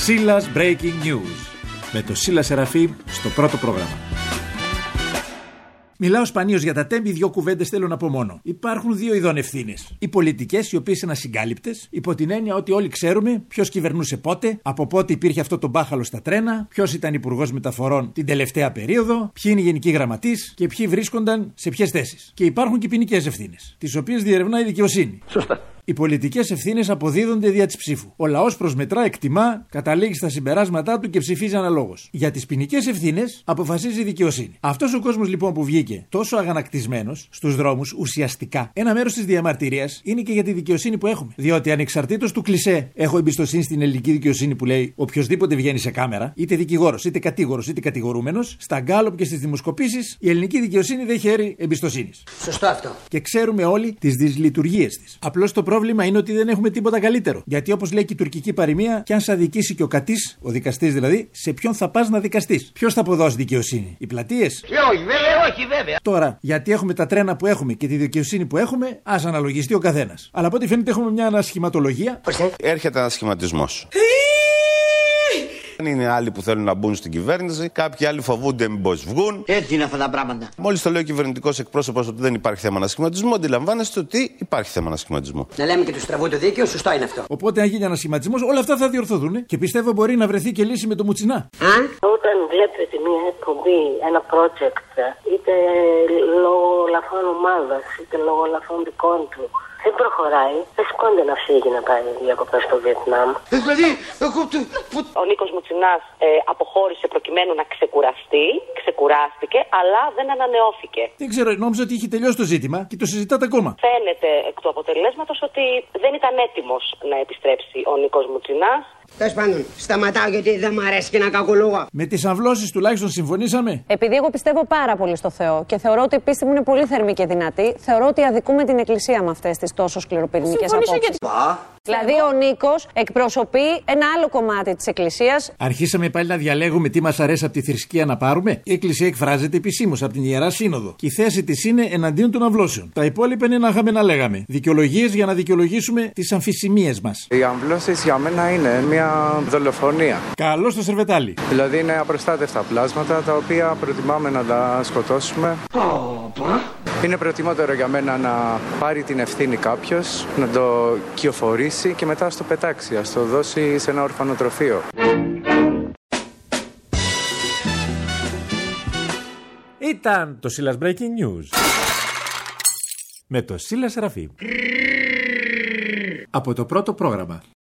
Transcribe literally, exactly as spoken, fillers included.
Σίλας Breaking News με το Σίλα Σεραφείμ στο πρώτο πρόγραμμα. Μιλάω σπανίως για τα τέμπη, δύο κουβέντες θέλω να πω μόνο. Υπάρχουν δύο ειδών ευθύνες. Οι πολιτικές, οι οποίες είναι ασυγκάλυπτες, υπό την έννοια ότι όλοι ξέρουμε ποιος κυβερνούσε πότε, από πότε υπήρχε αυτό το μπάχαλο στα τρένα, ποιος ήταν υπουργός μεταφορών την τελευταία περίοδο, ποιοι είναι οι γενικοί γραμματείς και ποιοι βρίσκονταν σε ποιες θέσεις. Και υπάρχουν και ποινικές ευθύνες, τις οποίες διερευνά η δικαιοσύνη. Σωστά. Οι πολιτικές ευθύνες αποδίδονται δια της ψήφου. Ο λαός προσμετρά, εκτιμά, καταλήγει στα συμπεράσματά του και ψηφίζει αναλόγως. Για τις ποινικές ευθύνες αποφασίζει η δικαιοσύνη. Αυτός ο κόσμος λοιπόν που βγήκε τόσο αγανακτισμένος στους δρόμους, ουσιαστικά ένα μέρος της διαμαρτυρίας είναι και για τη δικαιοσύνη που έχουμε. Διότι ανεξαρτήτως του κλισέ, έχω εμπιστοσύνη στην ελληνική δικαιοσύνη που λέει οποιοδήποτε βγαίνει σε κάμερα, είτε δικηγόρος, είτε κατήγορος, είτε κατηγορούμενος, στα γκάλοπ και στις δημοσκοπήσεις, η ελληνική δικαιοσύνη δεν χαίρει εμπιστοσύνης. Σωστό αυτό. Και ξέρουμε όλοι τις δυσλειτουργίες της. Απλώς το πρόβλημα είναι ότι δεν έχουμε τίποτα καλύτερο. Γιατί όπως λέει και η τουρκική παροιμία, κι αν σε αδικήσει και ο κατής, ο δικαστής δηλαδή, σε ποιον θα πας να δικαστείς? Ποιος θα αποδώσει δικαιοσύνη? Οι πλατείες? Όχι, βέβαια, όχι, βέβαια. Τώρα, γιατί έχουμε τα τρένα που έχουμε και τη δικαιοσύνη που έχουμε, ας αναλογιστεί ο καθένας. Αλλά από ό,τι φαίνεται έχουμε μια ανασχηματολογία. Έρχεται ανασχηματισμός. Είναι άλλοι που θέλουν να μπουν στην κυβέρνηση, κάποιοι άλλοι φοβούνται μήπως βγουν. Έτσι είναι αυτά τα πράγματα. Μόλις το λέει ο κυβερνητικός εκπρόσωπος ότι δεν υπάρχει θέμα ανασχηματισμού, αντιλαμβάνεστε ότι υπάρχει θέμα ανασχηματισμού. Να λέμε και του τραβούν το δίκαιο, σωστό είναι αυτό. Οπότε, αν γίνει ανασχηματισμός, όλα αυτά θα διορθωθούν και πιστεύω μπορεί να βρεθεί και λύση με το Μουτσινά. Α? Όταν βλέπετε μια εκπομπή, ένα project, είτε λόγω λαφών ομάδας, είτε λόγω λαφών δικών του, δεν προχωράει, δεν σηκώνεται να φύγει να πάει διακοπές στο Βιετνάμ. Δηλαδή, εγώ... Ο Νίκος Μουτσινάς ε, αποχώρησε προκειμένου να ξεκουραστεί, ξεκουράστηκε, αλλά δεν ανανεώθηκε. Δεν ξέρω, νόμιζα ότι είχε τελειώσει το ζήτημα και το συζητάτε ακόμα. Φαίνεται εκ του αποτελέσματος ότι δεν ήταν έτοιμος να επιστρέψει ο Νίκος Μουτσινάς. Τέλος πάντων, σταματάω γιατί δεν μου αρέσει και να κακολογώ. Με τις αμβλώσεις τουλάχιστον συμφωνήσαμε. Επειδή εγώ πιστεύω πάρα πολύ στο Θεό και θεωρώ ότι η πίστη μου είναι πολύ θερμή και δυνατή, θεωρώ ότι αδικούμε την Εκκλησία με αυτές τις τόσο σκληροπυρηνικές απόψεις. Γιατί... Δηλαδή ο Νίκος εκπροσωπεί ένα άλλο κομμάτι της Εκκλησίας. Αρχίσαμε πάλι να διαλέγουμε τι μας αρέσει από τη θρησκεία να πάρουμε. Η Εκκλησία εκφράζεται επισήμως από την Ιερά Σύνοδο. Και η θέση της είναι εναντίον των αμβλώσεων. Τα υπόλοιπα είναι να είχαμε να λέγαμε. Δικαιολογίες για να δικαιολογήσουμε τις αμφισημίες μας. Οι αμβλώσεις για μένα είναι μια δολοφονία. Καλώς το σερβετάλι. Δηλαδή είναι απροστάτευτα πλάσματα τα οποία προτιμάμε να τα σκοτώσουμε. Είναι προτιμότερο για μένα να πάρει την ευθύνη κάποιος, να το κυοφορήσει και μετά στο πετάξει, ας το δώσει σε ένα ορφανοτροφείο. Ήταν το Σίλας Breaking News με το Σίλα Σεραφείμ από το πρώτο πρόγραμμα.